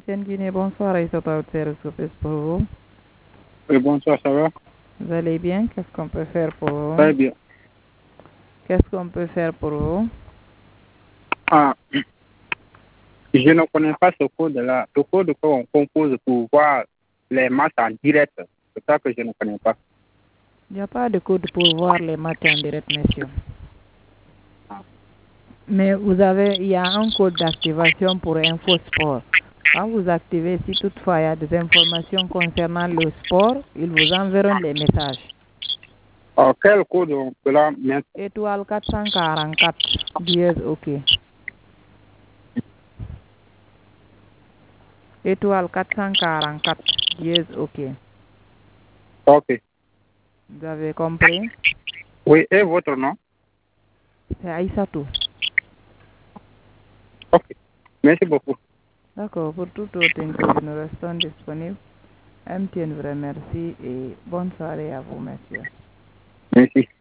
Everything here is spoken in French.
MTN Guinée, bonsoir, Aïssata au service pour vous. Oui, bonsoir, ça va? Vous allez bien? Qu'est-ce qu'on peut faire pour vous? Très bien. Qu'est-ce qu'on peut faire pour vous? Ah, je ne connais pas ce code-là. Ce code qu'on compose pour voir les matchs en direct. C'est ça que je ne connais pas. Il n'y a pas de code pour voir les matchs en direct, monsieur. Mais il y a un code d'activation pour InfoSport. Quand vous activez, si toutefois il y a des informations concernant le sport, ils vous enverront les messages. Alors, quel code on peut là mettre? Étoile 444, dièse OK. Étoile 444, dièse OK. Ok. Vous avez compris? Oui, et votre nom? C'est Aïssatou. Ok. Merci beaucoup. D'accord, pour toute autre inquiétude, nous restons disponibles. MTN vous remercie et bonne soirée à vous, messieurs. Merci.